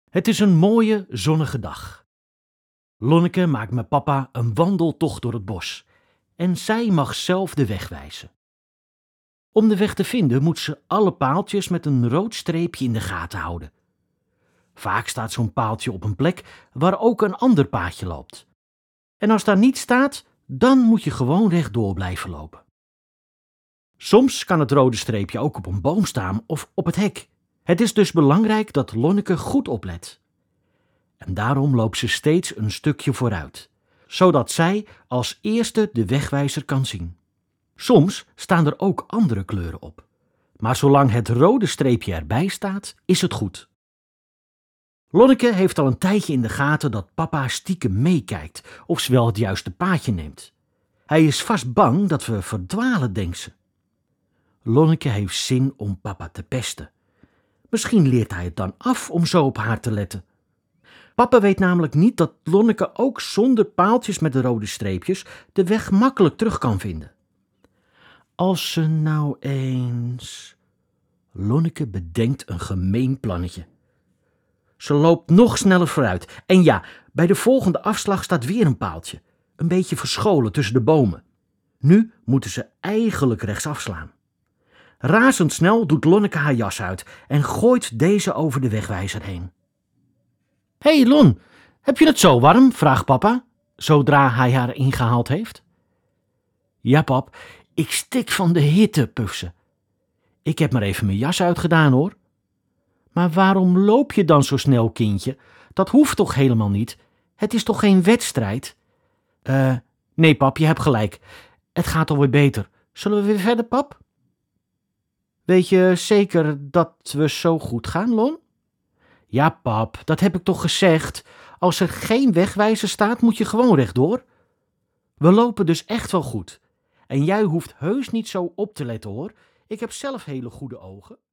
Het is een mooie, zonnige dag. Lonneke maakt met papa een wandeltocht door het bos en zij mag zelf de weg wijzen. Om de weg te vinden moet ze alle paaltjes met een rood streepje in de gaten houden. Vaak staat zo'n paaltje op een plek waar ook een ander paadje loopt. En als daar niet staat, dan moet je gewoon rechtdoor blijven lopen. Soms kan het rode streepje ook op een boom staan of op het hek. Het is dus belangrijk dat Lonneke goed oplet. En daarom loopt ze steeds een stukje vooruit, zodat zij als eerste de wegwijzer kan zien. Soms staan er ook andere kleuren op, maar zolang het rode streepje erbij staat, is het goed. Lonneke heeft al een tijdje in de gaten dat papa stiekem meekijkt of ze wel het juiste paadje neemt. Hij is vast bang dat we verdwalen, denkt ze. Lonneke heeft zin om papa te pesten. Misschien leert hij het dan af om zo op haar te letten. Papa weet namelijk niet dat Lonneke ook zonder paaltjes met de rode streepjes de weg makkelijk terug kan vinden. Als ze nou eens... Lonneke bedenkt een gemeen plannetje. Ze loopt nog sneller vooruit. En ja, bij de volgende afslag staat weer een paaltje. Een beetje verscholen tussen de bomen. Nu moeten ze eigenlijk rechtsaf slaan. Razendsnel doet Lonneke haar jas uit en gooit deze over de wegwijzer heen. Hé Lon, heb je het zo warm? Vraagt papa, zodra hij haar ingehaald heeft. Ja pap, ik stik van de hitte, puft ze. Ik heb maar even mijn jas uitgedaan hoor. Maar waarom loop je dan zo snel, kindje? Dat hoeft toch helemaal niet? Het is toch geen wedstrijd? Nee pap, je hebt gelijk. Het gaat alweer beter. Zullen we weer verder, pap? Weet je zeker dat we zo goed gaan, Lon? Ja, pap, dat heb ik toch gezegd. Als er geen wegwijzer staat, moet je gewoon rechtdoor. We lopen dus echt wel goed. En jij hoeft heus niet zo op te letten, hoor. Ik heb zelf hele goede ogen.